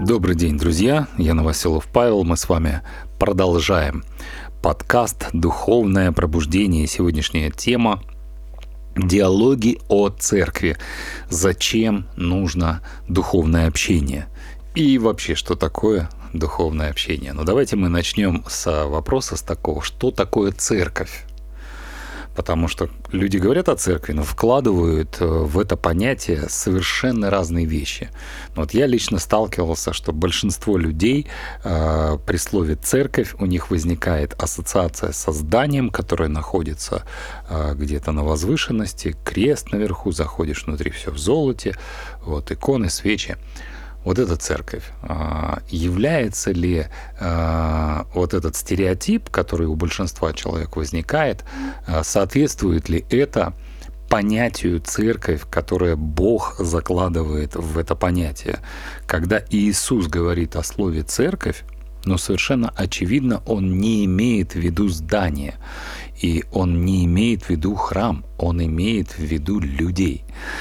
Добрый день, друзья. Я Новоселов Павел. Мы с вами продолжаем подкаст «Духовное пробуждение». Сегодняшняя тема – диалоги о церкви. Зачем нужно духовное общение? И вообще, что такое духовное общение? Ну, давайте мы начнем с вопроса с такого, что такое церковь? Потому что люди говорят о церкви, но вкладывают в это понятие совершенно разные вещи. Вот я лично сталкивался, что большинство людей при слове «церковь» у них возникает ассоциация со зданием, которое находится где-то на возвышенности, крест наверху, заходишь внутри, все в золоте, вот иконы, свечи. Вот эта церковь. Является ли вот этот стереотип, который у большинства человек возникает, соответствует ли это понятию церковь, которое Бог закладывает в это понятие? Когда Иисус говорит о слове «церковь», но совершенно очевидно, Он не имеет в виду здание, и Он не имеет в виду храм, Он имеет в виду людей.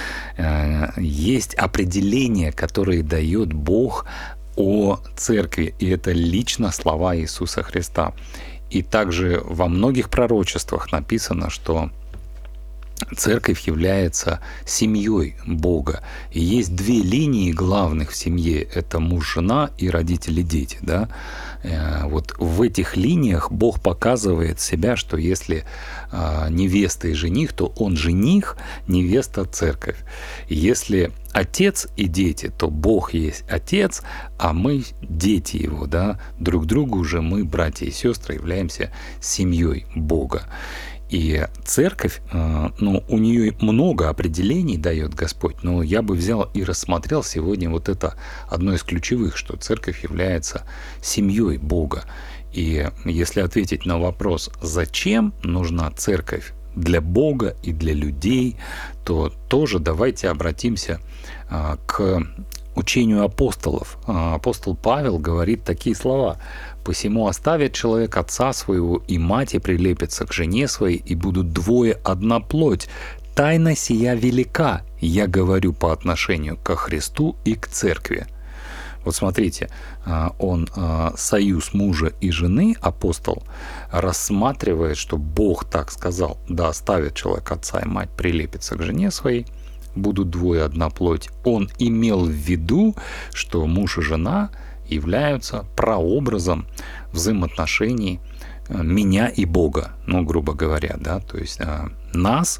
Есть определение, которое дает Бог о церкви, и это лично слова Иисуса Христа. И также во многих пророчествах написано, что церковь является семьей Бога. И есть две линии главных в семье. Это муж, жена и родители, дети. Да? Вот в этих линиях Бог показывает себя, что если невеста и жених, то он жених, невеста – церковь. Если отец и дети, то Бог есть отец, а мы дети его. Да? Друг другу уже мы, братья и сестры, являемся семьей Бога. И церковь, у нее много определений дает Господь, но я бы взял и рассмотрел сегодня вот это одно из ключевых, что церковь является семьей Бога. И если ответить на вопрос, зачем нужна церковь для Бога и для людей, то тоже давайте обратимся к учению апостолов. Апостол Павел говорит такие слова: «Посему оставит человек отца своего и мать, и прилепится к жене своей, и будут двое одна плоть. Тайна сия велика, я говорю по отношению ко Христу и к церкви». Вот смотрите, он союз мужа и жены, апостол, рассматривает, что Бог так сказал: «Да оставит человек отца и мать, прилепится к жене своей, будут двое одна плоть». Он имел в виду, что муж и жена являются прообразом взаимоотношений меня и Бога, грубо говоря, да, то есть нас,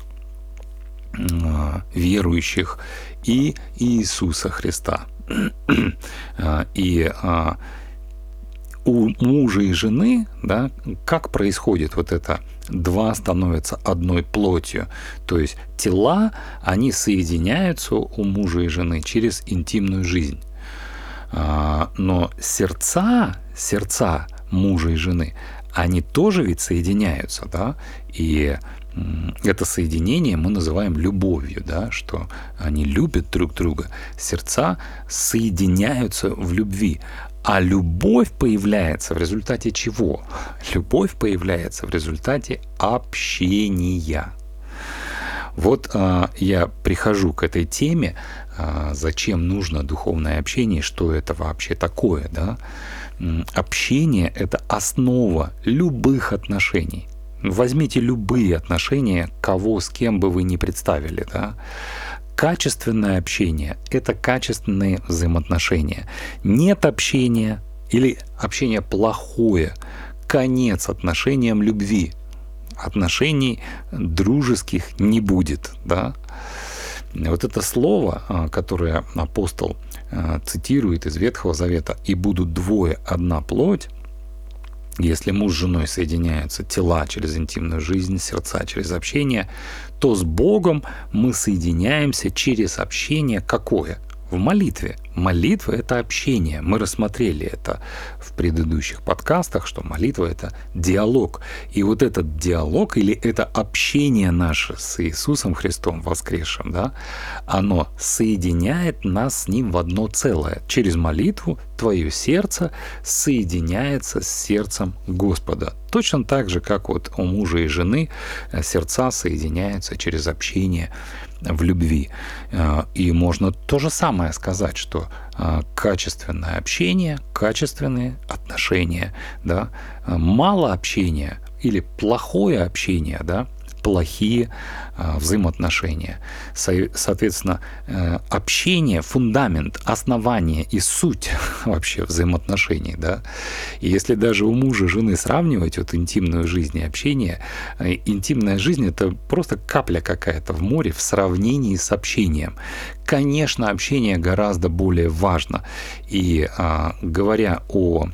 верующих, и Иисуса Христа. И у мужа и жены, да, как происходит вот это? Два становятся одной плотью. То есть тела, они соединяются у мужа и жены через интимную жизнь. Но сердца мужа и жены, они тоже ведь соединяются, да, и это соединение мы называем любовью, да, что они любят друг друга, сердца соединяются в любви. А любовь появляется в результате чего? Любовь появляется в результате общения. Вот я прихожу к этой теме, зачем нужно духовное общение, что это вообще такое. Да? Общение – это основа любых отношений. Возьмите любые отношения, кого с кем бы вы ни представили. Да? Качественное общение – это качественные взаимоотношения. Нет общения или общение плохое – конец отношениям любви. Отношений дружеских не будет. Да? Вот это слово, которое апостол цитирует из Ветхого Завета: «И будут двое одна плоть», если муж с женой соединяются, тела через интимную жизнь, сердца через общение, то с Богом мы соединяемся через общение какое? В молитве. Молитва – это общение. Мы рассмотрели это в предыдущих подкастах, что молитва – это диалог. И вот этот диалог или это общение наше с Иисусом Христом воскресшим, да, оно соединяет нас с Ним в одно целое. Через молитву твое сердце соединяется с сердцем Господа. Точно так же, как вот у мужа и жены сердца соединяются через общение в любви. И можно то же самое сказать, что качественное общение, качественные отношения, да, мало общения или плохое общение, да, плохие взаимоотношения. Соответственно, общение, фундамент, основание и суть вообще взаимоотношений. Да? И если даже у мужа и жены сравнивать вот интимную жизнь и общение, интимная жизнь — это просто капля какая-то в море в сравнении с общением. Конечно, общение гораздо более важно. И говоря о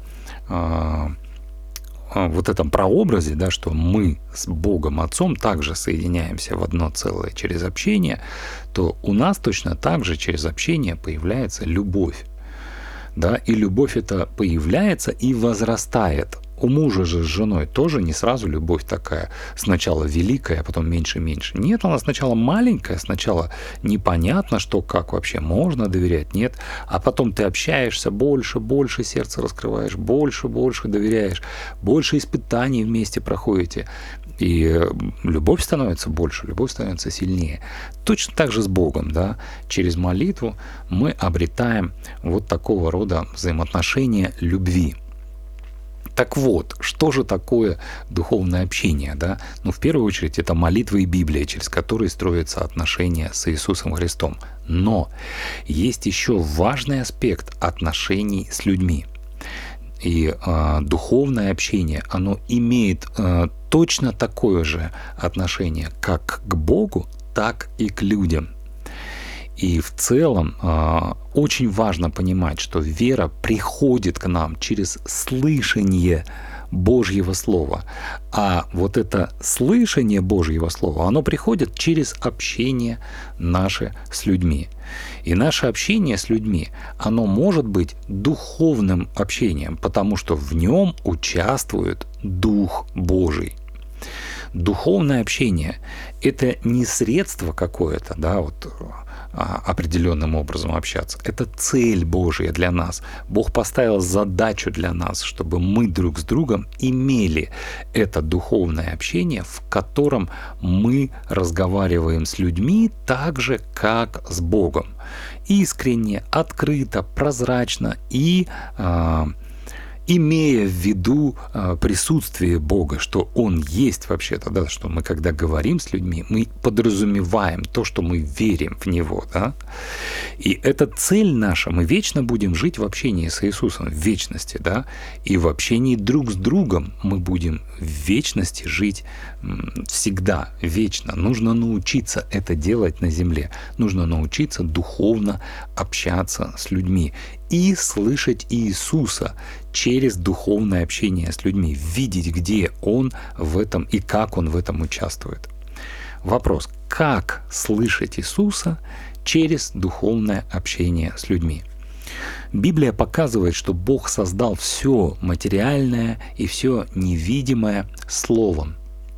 вот этом прообразе, да, что мы с Богом Отцом также соединяемся в одно целое через общение, то у нас точно так же через общение появляется любовь. Да, и любовь эта появляется и возрастает. У мужа же с женой тоже не сразу любовь такая, сначала великая, а потом меньше-меньше. Нет, она сначала маленькая, сначала непонятно, что, как вообще можно доверять, нет. А потом ты общаешься больше сердце раскрываешь, больше доверяешь, больше испытаний вместе проходите. И любовь становится больше, любовь становится сильнее. Точно так же с Богом, да, через молитву мы обретаем вот такого рода взаимоотношения любви. Так вот, что же такое духовное общение? Да? Ну, в первую очередь, это молитва и Библия, через которые строятся отношения с Иисусом Христом. Но есть еще важный аспект отношений с людьми. И духовное общение, оно имеет точно такое же отношение как к Богу, так и к людям. И в целом очень важно понимать, что вера приходит к нам через слышание Божьего Слова. А вот это слышание Божьего Слова, оно приходит через общение наше с людьми. И наше общение с людьми, оно может быть духовным общением, потому что в нем участвует Дух Божий. Духовное общение — это не средство какое-то, да, вот определенным образом общаться. Это цель Божия для нас. Бог поставил задачу для нас, чтобы мы друг с другом имели это духовное общение, в котором мы разговариваем с людьми так же, как с Богом. Искренне, открыто, прозрачно и имея в виду присутствие Бога, что Он есть вообще-то, да, что мы, когда говорим с людьми, мы подразумеваем то, что мы верим в Него. Да? И эта цель наша, мы вечно будем жить в общении с Иисусом, в вечности, да? И в общении друг с другом мы будем в вечности жить всегда, вечно. Нужно научиться это делать на земле. Нужно научиться духовно общаться с людьми и слышать Иисуса через духовное общение с людьми, видеть, где Он в этом и как Он в этом участвует. Вопрос: как слышать Иисуса через духовное общение с людьми? Библия показывает, что Бог создал все материальное и все невидимое Словом.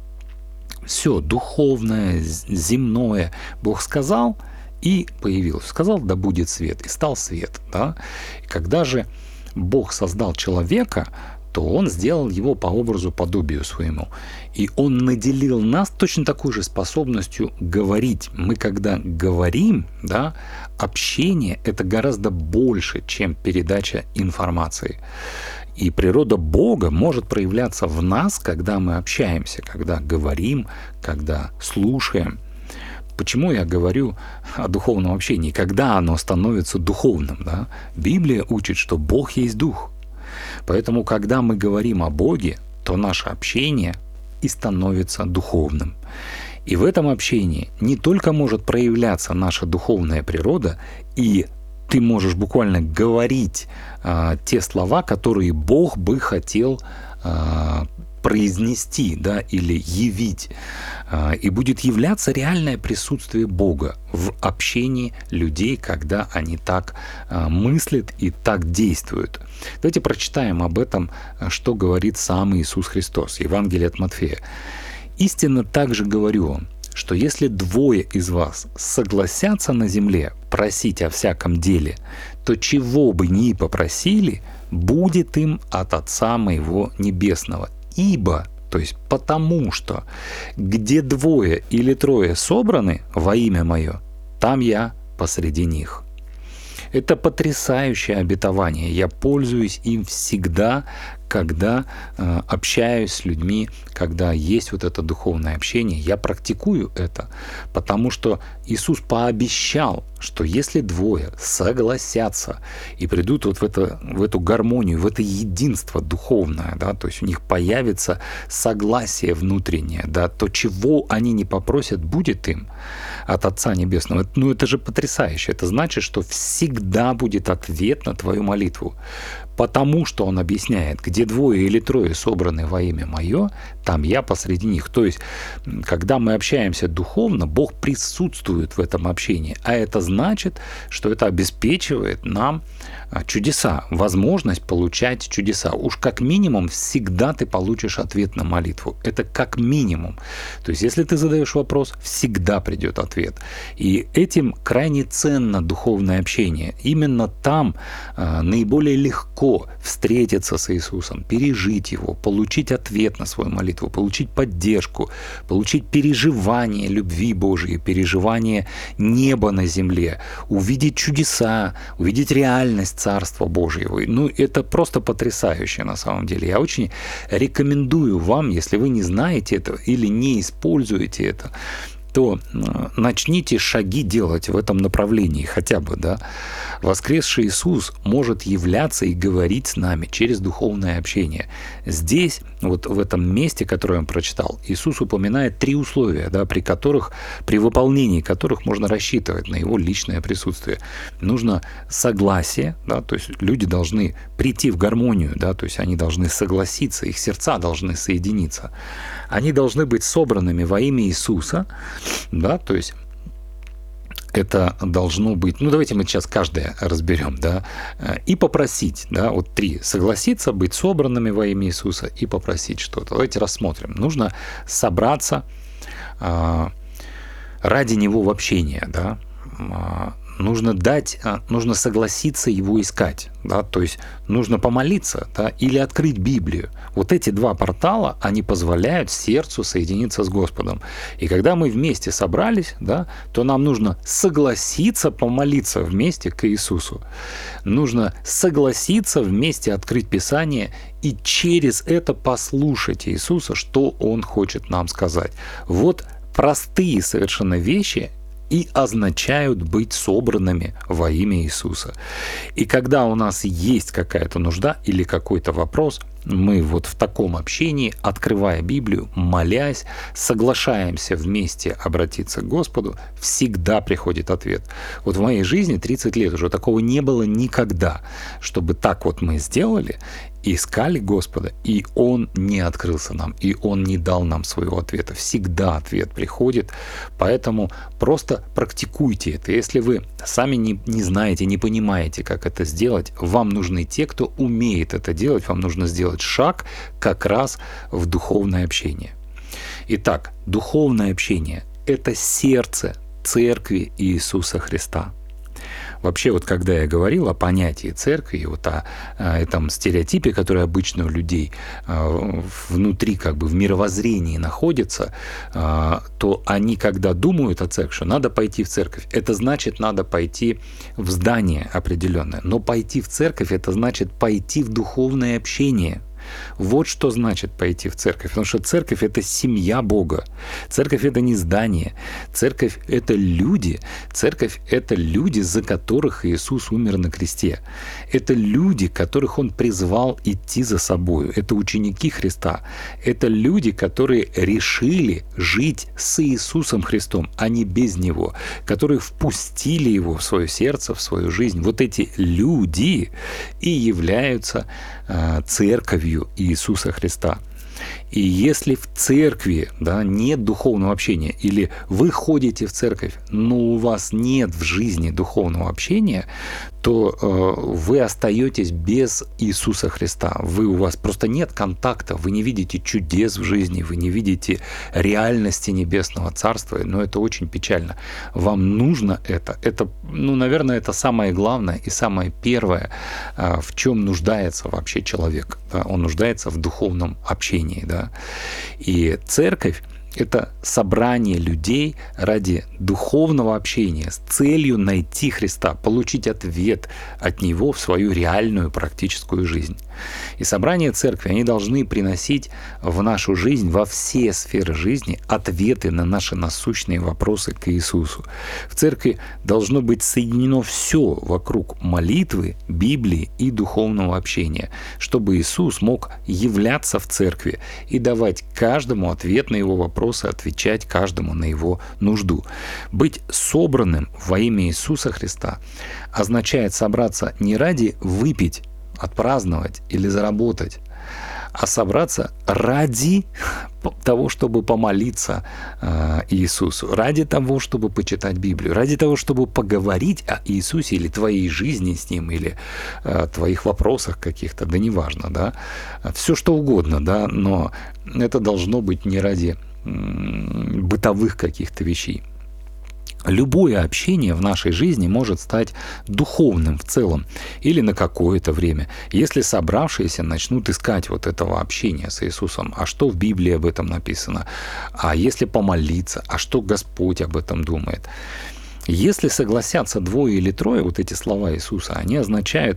Все духовное, земное Бог сказал, и появилось. Сказал: да будет свет, и стал свет. Да? И когда же Бог создал человека, то Он сделал его по образу, подобию своему. И Он наделил нас точно такой же способностью говорить. Мы, когда говорим, да, общение — это гораздо больше, чем передача информации. И природа Бога может проявляться в нас, когда мы общаемся, когда говорим, когда слушаем. Почему я говорю о духовном общении? Когда оно становится духовным? Да? Библия учит, что Бог есть Дух. Поэтому, когда мы говорим о Боге, то наше общение и становится духовным. И в этом общении не только может проявляться наша духовная природа, и ты можешь буквально говорить те слова, которые Бог бы хотел произнести, да, или явить. И будет являться реальное присутствие Бога в общении людей, когда они так мыслят и так действуют. Давайте прочитаем об этом, что говорит сам Иисус Христос. Евангелие от Матфея. «Истинно также говорю вам, что если двое из вас согласятся на земле просить о всяком деле, то чего бы ни попросили, будет им от Отца моего Небесного. Ибо То есть потому что где двое или трое собраны во имя Мое, там Я посреди них. Это потрясающее обетование. Я пользуюсь им всегда, когда общаюсь с людьми, когда есть вот это духовное общение. Я практикую это, потому что Иисус пообещал, что если двое согласятся и придут вот в эту гармонию, в это единство духовное, да, то есть у них появится согласие внутреннее, да, то, чего они не попросят, будет им от Отца Небесного. Ну, это же потрясающе. Это значит, что всегда будет ответ на твою молитву. Потому что он объясняет, где двое или трое собраны во имя Мое, там Я посреди них. То есть, когда мы общаемся духовно, Бог присутствует в этом общении. А это значит, что это обеспечивает нам чудеса, возможность получать чудеса. Уж как минимум всегда ты получишь ответ на молитву. Это как минимум. То есть, если ты задаешь вопрос, всегда придет ответ. И этим крайне ценно духовное общение. Именно там наиболее легко встретиться с Иисусом, пережить Его, получить ответ на свою молитву, получить поддержку, получить переживание любви Божией, переживание неба на земле, увидеть чудеса, увидеть реальность Царства Божьего. Ну, это просто потрясающе на самом деле. Я очень рекомендую вам, если вы не знаете этого или не используете это, то начните шаги делать в этом направлении хотя бы, да. Воскресший Иисус может являться и говорить с нами через духовное общение. Здесь, вот в этом месте, которое я прочитал, Иисус упоминает 3 условия, да, при выполнении которых можно рассчитывать на Его личное присутствие. Нужно согласие, да, то есть люди должны прийти в гармонию, да, то есть они должны согласиться, их сердца должны соединиться. Они должны быть собранными во имя Иисуса, да, то есть это должно быть, ну давайте мы сейчас каждое разберем, да, и попросить, да, вот 3: согласиться, быть собранными во имя Иисуса и попросить что-то. Давайте рассмотрим. Нужно собраться ради Него в общение, да, нужно согласиться Его искать, да, то есть нужно помолиться, да, или открыть Библию. Вот эти 2 портала, они позволяют сердцу соединиться с Господом. И когда мы вместе собрались, да, то нам нужно согласиться помолиться вместе к Иисусу. Нужно согласиться вместе открыть Писание и через это послушать Иисуса, что Он хочет нам сказать. Вот простые совершенно вещи и означают быть собранными во имя Иисуса. И когда у нас есть какая-то нужда или какой-то вопрос, мы вот в таком общении, открывая Библию, молясь, соглашаемся вместе обратиться к Господу, всегда приходит ответ. Вот в моей жизни 30 лет уже такого не было никогда, чтобы так вот мы сделали, искали Господа, и Он не открылся нам, и Он не дал нам своего ответа. Всегда ответ приходит, поэтому просто практикуйте это. Если вы сами не знаете, не понимаете, как это сделать, вам нужны те, кто умеет это делать, вам нужно сделать шаг как раз в духовное общение. Итак, духовное общение – это сердце Церкви Иисуса Христа. Вообще, вот когда я говорил о понятии церкви, вот о этом стереотипе, который обычно у людей внутри, как бы в мировоззрении находится, то они, когда думают о церкви, что надо пойти в церковь, это значит, надо пойти в здание определенное. Но пойти в церковь – это значит пойти в духовное общение. Вот что значит пойти в церковь. Потому что церковь – это семья Бога. Церковь – это не здание. Церковь – это люди. Церковь – это люди, за которых Иисус умер на кресте. Это люди, которых Он призвал идти за собою. Это ученики Христа. Это люди, которые решили жить с Иисусом Христом, а не без Него. Которые впустили Его в свое сердце, в свою жизнь. Вот эти люди и являются церковью Иисуса Христа. И если в церкви, да, нет духовного общения, или вы ходите в церковь, но у вас нет в жизни духовного общения, то вы остаетесь без Иисуса Христа. У вас просто нет контакта, вы не видите чудес в жизни, вы не видите реальности Небесного Царства, но это очень печально. Вам нужно это. Это, наверное, это самое главное и самое первое, в чем нуждается вообще человек. Да? Он нуждается в духовном общении. Да? И церковь — это собрание людей ради духовного общения с целью найти Христа, получить ответ от Него в свою реальную практическую жизнь. И собрания церкви, они должны приносить в нашу жизнь, во все сферы жизни, ответы на наши насущные вопросы к Иисусу. В церкви должно быть соединено все вокруг молитвы, Библии и духовного общения, чтобы Иисус мог являться в церкви и давать каждому ответ на его вопросы, отвечать каждому на его нужду. Быть собранным во имя Иисуса Христа означает собраться не ради выпить, отпраздновать или заработать, а собраться ради того, чтобы помолиться Иисусу, ради того, чтобы почитать Библию, ради того, чтобы поговорить о Иисусе или твоей жизни с Ним, или твоих вопросах каких-то, да неважно, да, все что угодно, да, но это должно быть не ради бытовых каких-то вещей. Любое общение в нашей жизни может стать духовным в целом или на какое-то время, если собравшиеся начнут искать вот этого общения с Иисусом. А что в Библии об этом написано? А если помолиться? А что Господь об этом думает? Если согласятся двое или трое, вот эти слова Иисуса, они означают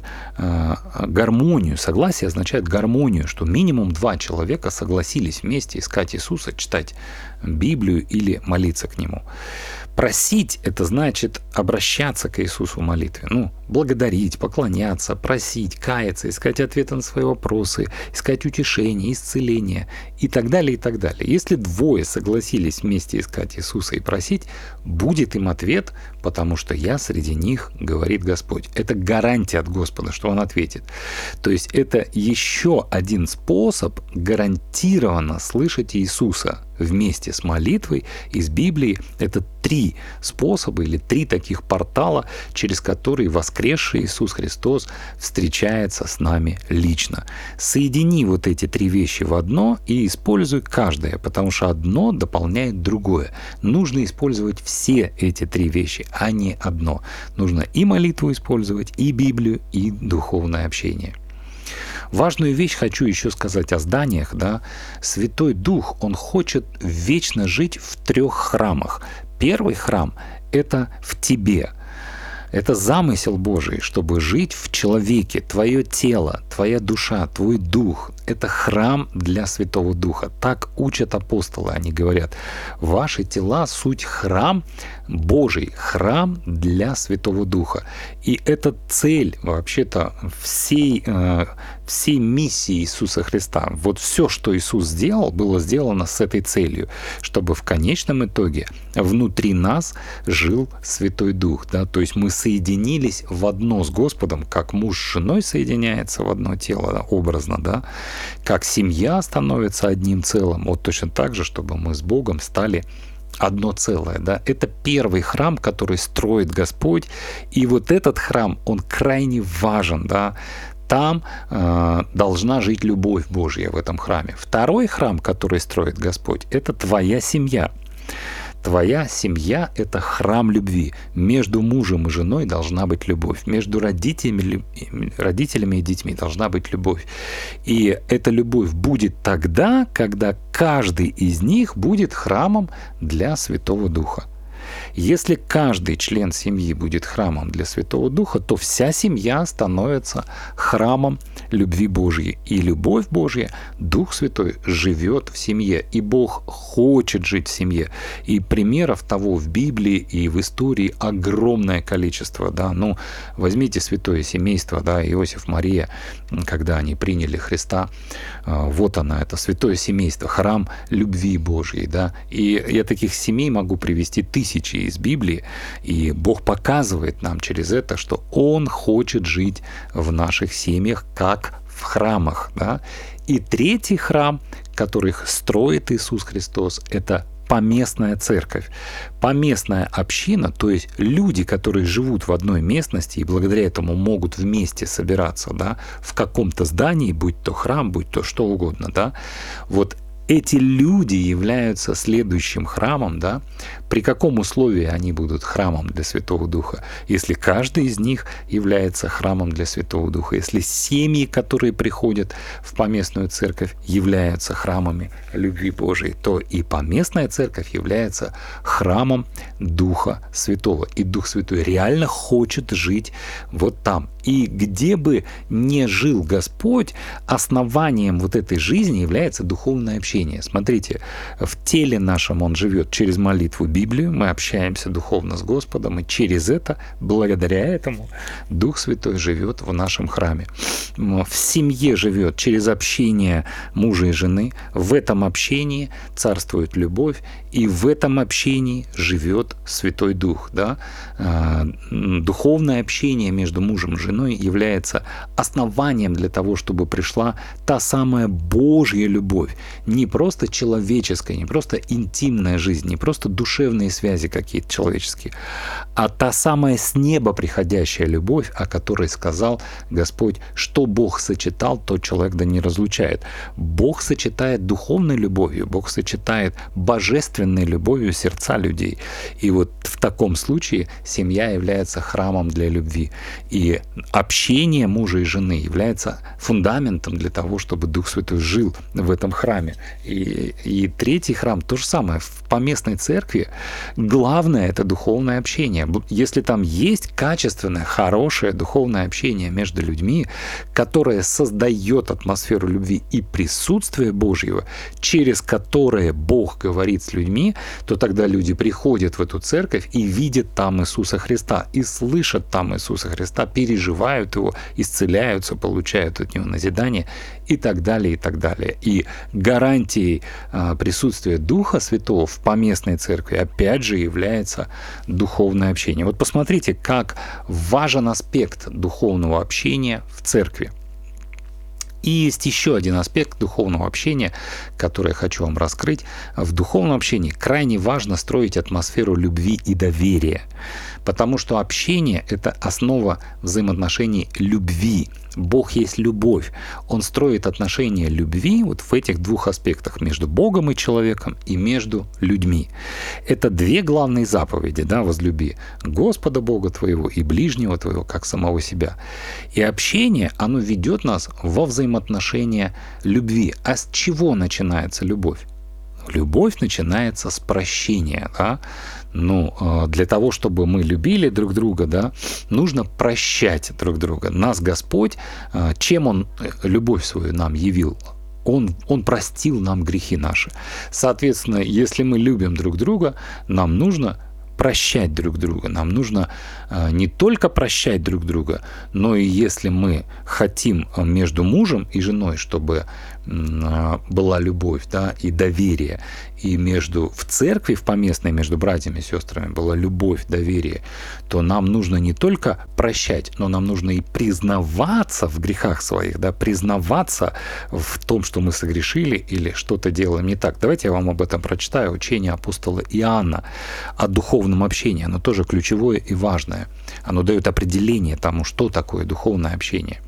гармонию. Согласие означает гармонию, что минимум 2 человека согласились вместе искать Иисуса, читать Библию или молиться к Нему. Просить — это значит обращаться к Иисусу в молитве. Благодарить, поклоняться, просить, каяться, искать ответы на свои вопросы, искать утешение, исцеление и так далее, и так далее. Если 2 согласились вместе искать Иисуса и просить, будет им ответ, потому что я среди них, говорит Господь. Это гарантия от Господа, что Он ответит. То есть это еще один способ гарантированно слышать Иисуса вместе с молитвой из Библии. Это 3 способа или 3 таких портала, через которые воскресший Иисус Христос встречается с нами лично. Соедини вот эти 3 вещи в одно и используй каждое, потому что одно дополняет другое. Нужно использовать все эти 3 вещи, а не одно. Нужно и молитву использовать, и Библию, и духовное общение. Важную вещь хочу еще сказать о зданиях. Да? Святой Дух, Он хочет вечно жить в 3 храмах. Первый храм — это в тебе. Это замысел Божий, чтобы жить в человеке. Твое тело, твоя душа, твой дух — это храм для Святого Духа. Так учат апостолы. Они говорят: ваши тела — суть храм Божий, храм для Святого Духа. И это цель вообще-то всей миссии Иисуса Христа. Вот все, что Иисус сделал, было сделано с этой целью, чтобы в конечном итоге внутри нас жил Святой Дух. Да? То есть мы соединились в одно с Господом, как муж с женой соединяется в одно тело, да, образно, да? Как семья становится одним целым, вот точно так же, чтобы мы с Богом стали одно целое. Да? Это первый храм, который строит Господь, и вот этот храм, он крайне важен. Да? Там должна жить любовь Божья в этом храме. Второй храм, который строит Господь, это твоя семья. Твоя семья — это храм любви. Между мужем и женой должна быть любовь. Между родителями и детьми должна быть любовь. И эта любовь будет тогда, когда каждый из них будет храмом для Святого Духа. Если каждый член семьи будет храмом для Святого Духа, то вся семья становится храмом любви Божьей. И любовь Божья, Дух Святой, живет в семье. И Бог хочет жить в семье. И примеров того в Библии и в истории огромное количество. Да? Возьмите святое семейство, да, Иосиф, Мария, когда они приняли Христа. Вот она, это святое семейство, храм любви Божьей. Да? И я таких семей могу привести тысячи из Библии, и Бог показывает нам через это, что Он хочет жить в наших семьях, как в храмах. Да? И третий храм, который строит Иисус Христос, это поместная церковь. Поместная община, то есть люди, которые живут в одной местности и благодаря этому могут вместе собираться, да, в каком-то здании, будь то храм, будь то что угодно, да, вот эти люди являются следующим храмом, да? При каком условии они будут храмом для Святого Духа? Если каждый из них является храмом для Святого Духа, если семьи, которые приходят в поместную церковь, являются храмами любви Божией, то и поместная церковь является храмом Духа Святого. И Дух Святой реально хочет жить вот там. И где бы ни жил Господь, основанием вот этой жизни является духовное общение. Смотрите, в теле нашем Он живет через молитву Библию, мы общаемся духовно с Господом, и через это, благодаря этому, Дух Святой живет в нашем храме. В семье живет через общение мужа и жены, в этом общении царствует любовь, и в этом общении живет Святой Дух. Да? Духовное общение между мужем и женой является основанием для того, чтобы пришла та самая Божья любовь. Не просто человеческая, не просто интимная жизнь, не просто душевные связи какие-то человеческие, а та самая с неба приходящая любовь, о которой сказал Господь, что Бог сочетал, то человек да не разлучает. Бог сочетает духовной любовью, Бог сочетает божественной любовью сердца людей. И вот в таком случае семья является храмом для любви. И общение мужа и жены является фундаментом для того, чтобы Дух Святой жил в этом храме. И третий храм то же самое. В поместной церкви главное — это духовное общение. Если там есть качественное, хорошее духовное общение между людьми, которое создает атмосферу любви и присутствия Божьего, через которое Бог говорит с людьми, то тогда люди приходят в эту церковь и видят там Иисуса Христа, и слышат там Иисуса Христа, переживают Его, исцеляются, получают от Него назидание и так далее, и так далее. И гарантией присутствия Духа Святого в поместной церкви опять же является духовное общение. Вот посмотрите, как важен аспект духовного общения в церкви. И есть еще один аспект духовного общения, который я хочу вам раскрыть. В духовном общении крайне важно строить атмосферу любви и доверия, потому что общение — это основа взаимоотношений любви. Бог есть любовь. Он строит отношения любви вот в этих двух аспектах: между Богом и человеком и между людьми. Это две главные заповеди, да: возлюби Господа Бога твоего и ближнего твоего, как самого себя. И общение, оно ведет нас во взаимоотношения любви. А с чего начинается любовь? Любовь начинается с прощения, да? Для того, чтобы мы любили друг друга, да, нужно прощать друг друга. Нас Господь, чем Он любовь свою нам явил? Он простил нам грехи наши. Соответственно, если мы любим друг друга, нам нужно прощать друг друга. Нам нужно не только прощать друг друга, но и если мы хотим между мужем и женой, чтобы была любовь, да, и доверие, и в церкви, в поместной, между братьями и сестрами была любовь, доверие, то нам нужно не только прощать, но нам нужно и признаваться в грехах своих, да, признаваться в том, что мы согрешили или что-то делаем не так. Давайте я вам об этом прочитаю. Учение апостола Иоанна о духовном общении. Оно тоже ключевое и важное. Оно дает определение тому, что такое духовное общение.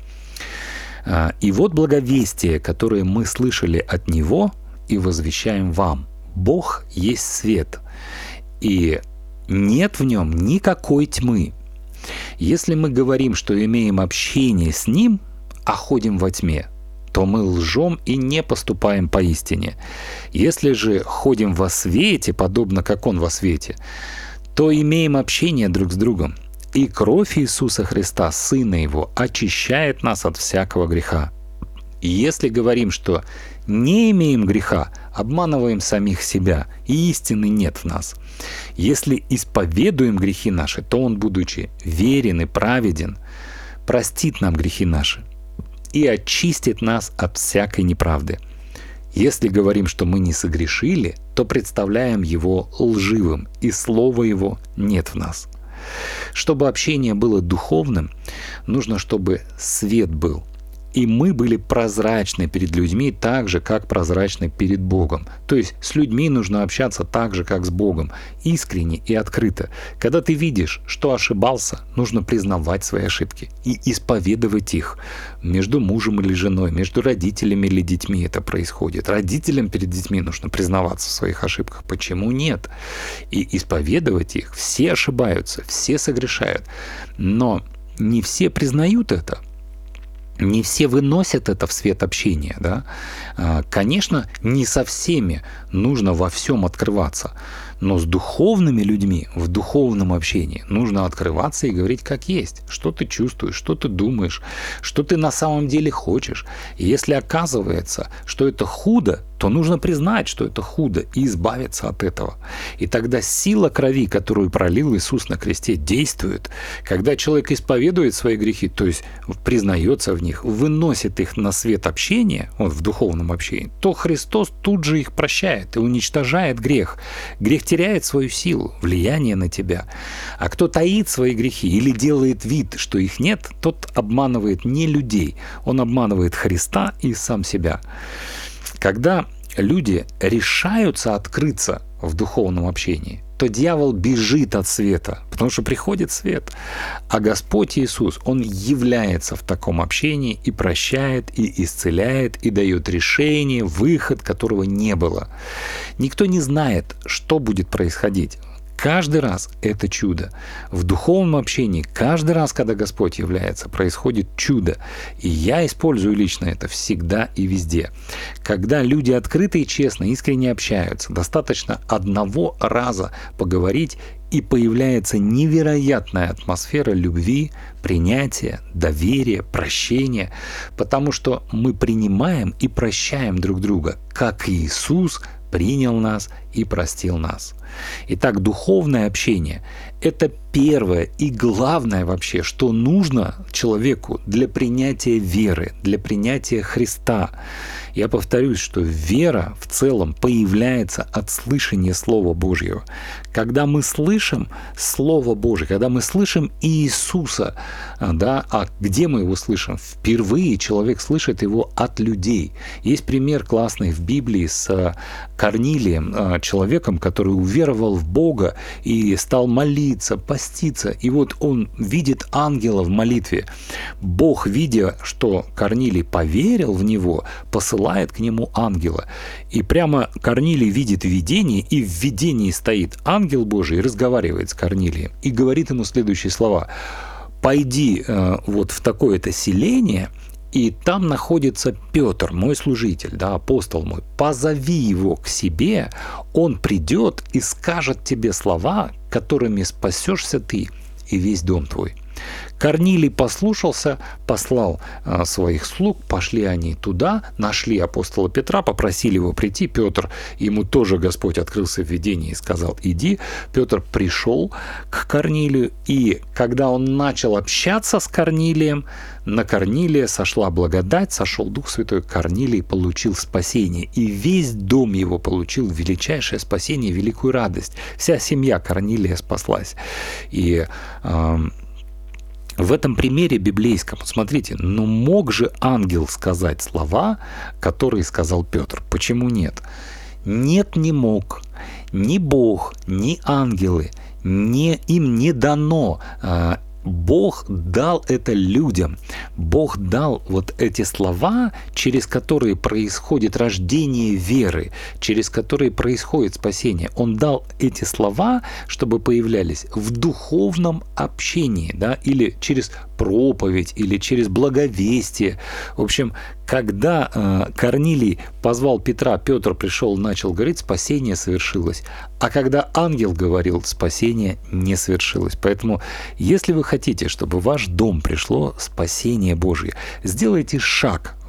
«И вот благовестие, которое мы слышали от Него и возвещаем вам. Бог есть свет, и нет в нем никакой тьмы. Если мы говорим, что имеем общение с Ним, а ходим во тьме, то мы лжем и не поступаем поистине. Если же ходим во свете, подобно как Он во свете, то имеем общение друг с другом. И кровь Иисуса Христа, Сына Его, очищает нас от всякого греха. И если говорим, что не имеем греха, обманываем самих себя, и истины нет в нас. Если исповедуем грехи наши, то Он, будучи верен и праведен, простит нам грехи наши и очистит нас от всякой неправды. Если говорим, что мы не согрешили, то представляем Его лживым, и слова Его нет в нас». Чтобы общение было духовным, нужно, чтобы свет был. и мы были прозрачны перед людьми так же, как прозрачны перед Богом. То есть с людьми нужно общаться так же, как с Богом, искренне и открыто. Когда ты видишь, что ошибался, нужно признавать свои ошибки и исповедовать их. Между мужем или женой, между родителями или детьми это происходит. Родителям перед детьми нужно признаваться в своих ошибках. Почему нет? И исповедовать их. Все ошибаются, все согрешают. Но не все признают это. Не все выносят это в свет общения. Да? Конечно, не со всеми нужно во всем открываться. Но с духовными людьми в духовном общении нужно открываться и говорить как есть. Что ты чувствуешь, что ты думаешь, что ты на самом деле хочешь. И если оказывается, что это худо, то нужно признать, что это худо, и избавиться от этого. И тогда сила крови, которую пролил Иисус на кресте, действует. Когда человек исповедует свои грехи, то есть признается в них, выносит их на свет общения, в духовном общении, то Христос тут же их прощает и уничтожает грех. Грех теряет свою силу, влияние на тебя. А кто таит свои грехи или делает вид, что их нет, тот обманывает не людей, он обманывает Христа и сам себя. Когда люди решаются открыться в духовном общении, то дьявол бежит от света, потому что приходит свет. А Господь Иисус, Он является в таком общении и прощает, и исцеляет, и дает решение, выход, которого не было. Никто не знает, что будет происходить. Каждый раз это чудо. В духовном общении, каждый раз, когда Господь является, происходит чудо. И я использую лично это всегда и везде. Когда люди открыто и честно, искренне общаются, достаточно одного раза поговорить, и появляется невероятная атмосфера любви, принятия, доверия, прощения, потому что мы принимаем и прощаем друг друга, как Иисус принял нас и простил нас. Итак, духовное общение – это первое и главное вообще, что нужно человеку для принятия веры, для принятия Христа. Я повторюсь, что вера в целом появляется от слышания Слова Божьего. Когда мы слышим Слово Божье, когда мы слышим Иисуса, да, а где мы его слышим? Впервые человек слышит его от людей. Есть пример классный в Библии с Корнилием, человеком, который уверовал в Бога и стал молиться, поститься. И вот он видит ангела в молитве. Бог, видя, что Корнилий поверил в него, посылает к нему ангела. И прямо Корнилий видит видение, и в видении стоит ангел Божий и разговаривает с Корнилием. И говорит ему следующие слова. «Пойди вот в такое-то селение, и там находится Петр, мой служитель, да, апостол мой. Позови его к себе, он придет и скажет тебе слова, которыми спасешься ты и весь дом твой». Корнилий послушался, послал своих слуг, пошли они туда, нашли апостола Петра, попросили его прийти. Петр, ему тоже Господь открылся в видении и сказал: иди. Петр пришел к Корнилию, и когда он начал общаться с Корнилием, на Корнилия сошла благодать, сошел Дух Святой, Корнилий получил спасение, и весь дом его получил величайшее спасение, великую радость. Вся семья Корнилия спаслась. И в этом примере библейском, смотрите, но мог же ангел сказать слова, которые сказал Петр? Почему нет? Нет, не мог. Ни Бог, ни ангелы, им не дано. Бог дал это людям. Бог дал вот эти слова, через которые происходит рождение веры, через которые происходит спасение. Он дал эти слова, чтобы появлялись в духовном общении, да, или через проповедь, или через благовестие. В общем, когда Корнилий позвал Петра, Петр пришел, начал говорить, спасение совершилось. А когда ангел говорил, спасение не совершилось. Поэтому, если вы хотите, чтобы в ваш дом пришло спасение Божье, сделайте шаг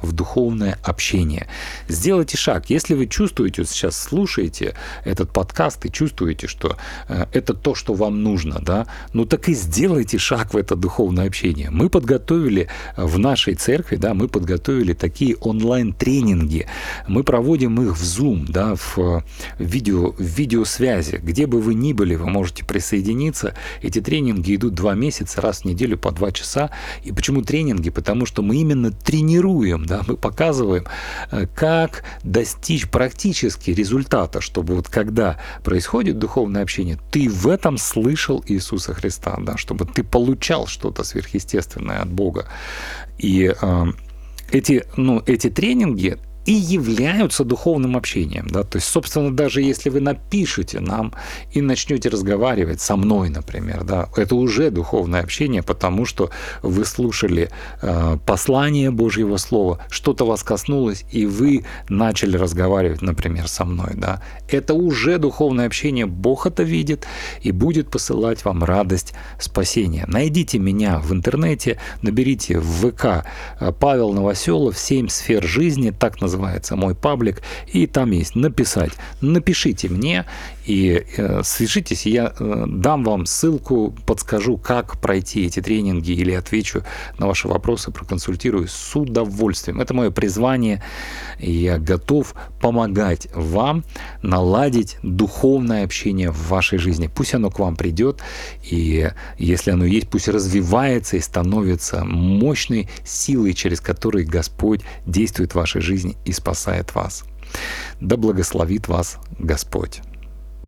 в духовное общение. Сделайте шаг. Если вы чувствуете, сейчас слушаете этот подкаст и чувствуете, что это то, что вам нужно, да, ну так и сделайте шаг в это духовное общение. Мы подготовили в нашей церкви, да, мы подготовили такие онлайн-тренинги. Мы проводим их в Zoom, да, в видеосвязи. Где бы вы ни были, вы можете присоединиться. Эти тренинги идут 2 месяца, раз в неделю по 2 часа. И почему тренинги? Потому что мы именно тренируем, да, мы показываем, как достичь практически результата, чтобы вот когда происходит духовное общение, ты в этом слышал Иисуса Христа, да, чтобы ты получал что-то сверхъестественное от Бога. И эти тренинги и являются духовным общением. Да? То есть, собственно, даже если вы напишете нам и начнете разговаривать со мной, например, да, это уже духовное общение, потому что вы слушали послание Божьего Слова, что-то вас коснулось, и вы начали разговаривать, например, со мной. Да? Это уже духовное общение. Бог это видит и будет посылать вам радость спасения. Найдите меня в интернете, наберите в ВК Павел Новоселов «7 сфер жизни», так называется мой паблик, и там есть написать. Напишите мне и свяжитесь, и я дам вам ссылку, подскажу, как пройти эти тренинги, или отвечу на ваши вопросы, проконсультирую с удовольствием. Это мое призвание, и я готов помогать вам наладить духовное общение в вашей жизни. Пусть оно к вам придет, и если оно есть, пусть развивается и становится мощной силой, через которую Господь действует в вашей жизни и спасает вас. Да благословит вас Господь.